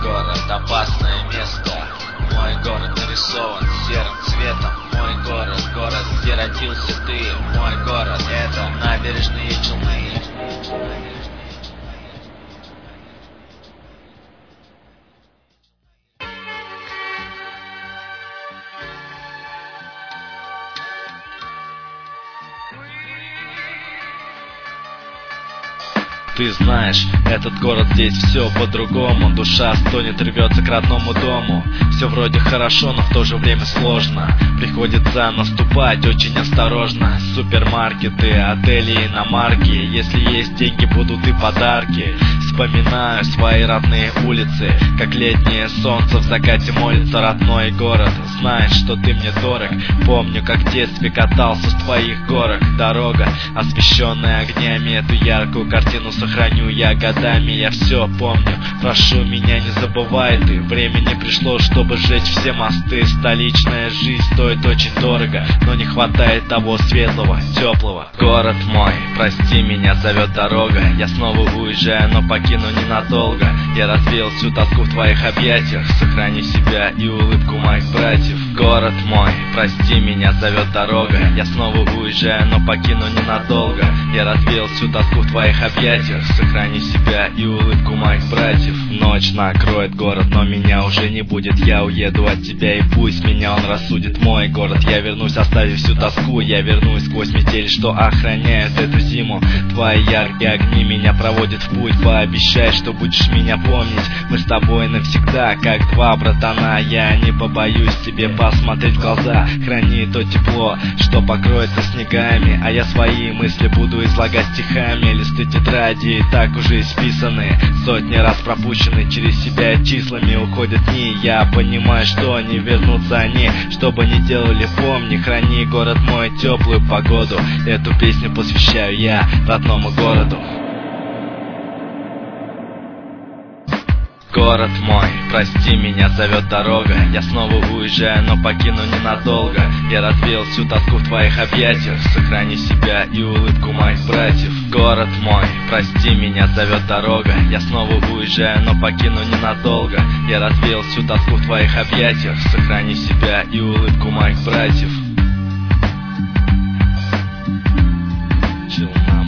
город опасное место. Мой город нарисован серым цветом. Мой город, город, где родился ты. Мой город — это набережные Челны. Ты знаешь, этот город, здесь все по-другому. Душа стонет, рвется к родному дому. Все вроде хорошо, но в то же время сложно. Приходится наступать очень осторожно. Супермаркеты, отели, иномарки. Если есть деньги, будут и подарки. Вспоминаю свои родные улицы, как летнее солнце в закате молится родной город. Знаешь, что ты мне дорог. Помню, как в детстве катался с твоих горок. Дорога, освещенная огнями, эту яркую картину сохраню я годами. Я все помню, прошу меня, не забывай ты. Время не пришло, чтобы сжечь все мосты. Столичная жизнь стоит очень дорого, но не хватает того светлого, теплого. Город мой, прости меня, зовет дорога. Я снова уезжаю, но покину ненадолго. Я развеял всю тоску в твоих объятиях. Сохрани себя и улыбку моих братьев. Город мой, прости меня, зовет дорога. Я снова уезжаю, но покину ненадолго. Я развеял всю тоску в твоих объятиях. Сохрани себя и улыбку моих братьев. Ночь накроет город, но меня уже не будет. Я уеду от тебя, и пусть меня он рассудит. Мой город, я вернусь, оставив всю тоску. Я вернусь сквозь метель, что охраняют эту зиму. Твои яркие огни меня проводят в путь. Пообещай, что будешь меня помнить. Мы с тобой навсегда, как два братана. Я не побоюсь тебе посмотреть в глаза. Храни то тепло, что покроется снегами. А я свои мысли буду излагать стихами. Листы тетради и так уже исписаны, сотни раз пропущены через себя числами. Уходят дни, я понимаю, что не вернутся они. Что бы ни делали, помни, храни город мой теплую погоду. Эту песню посвящаю я родному городу. Город мой, прости меня, зовет дорога. Я снова уезжаю, но покину ненадолго. Я развеял всю тоску в твоих объятиях. Сохрани себя и улыбку моих братьев. Город мой, прости меня, зовет дорога. Я снова уезжаю, но покину ненадолго. Я развеял всю тоску в твоих объятиях. Сохрани себя и улыбку моих братьев. Челна.